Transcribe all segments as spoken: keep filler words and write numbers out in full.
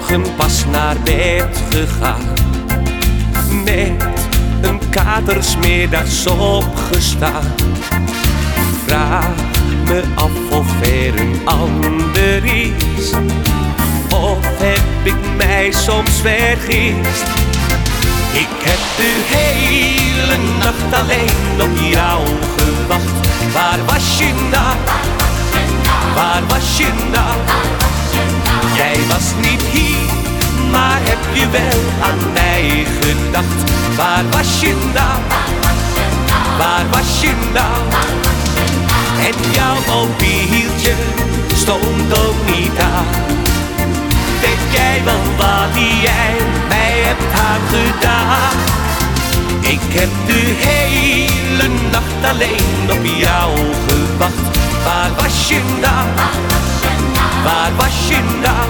morgen pas naar bed gegaan, met een kater 's middags opgestaan. Vraag me af of er een ander is, of heb ik mij soms vergist. Ik heb de hele nacht alleen op jou gewacht. Waar was je nou? Waar was je nou? Jij was niet hier, maar heb je wel aan mij gedacht? Waar was je nou? Waar was je nou? En jouw mobieltje stond ook niet aan. Weet jij wel wat jij mij hebt aangedaan? Ik heb de hele nacht alleen op jou gewacht. Waar was je nou? Waar was je nou?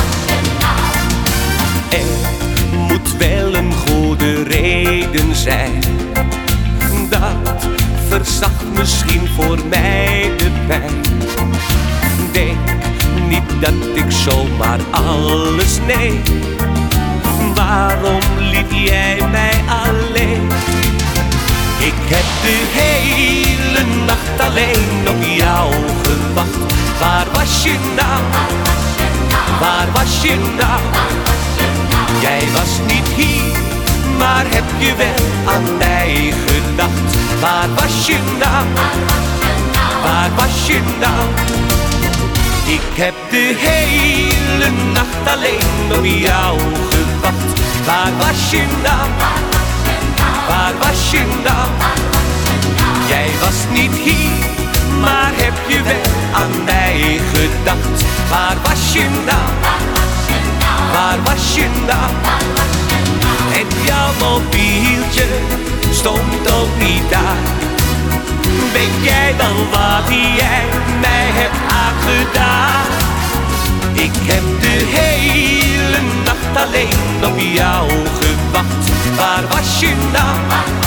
Er moet wel een goede reden zijn, dat verzacht misschien voor mij de pijn. Denk niet dat ik zomaar alles neem. Waarom liet jij mij alleen? Ik heb de hele nacht alleen op jou gewacht. Waar was je nou? Waar was je nou? Jij was niet hier, maar heb je wel aan mij gedacht? Waar was je nou? Waar was je nou? Ik heb de hele nacht alleen op jou gewacht. Waar was je nou? Waar was je nou? Jij was niet hier, maar heb je wel aan mij gedacht? Waar was je nou? Waar was je nou? En jouw mobieltje stond ook niet aan. Weet jij wel wat jij mij hebt aangedaan? Ik heb de hele nacht alleen op jou gewacht. Waar was je nou?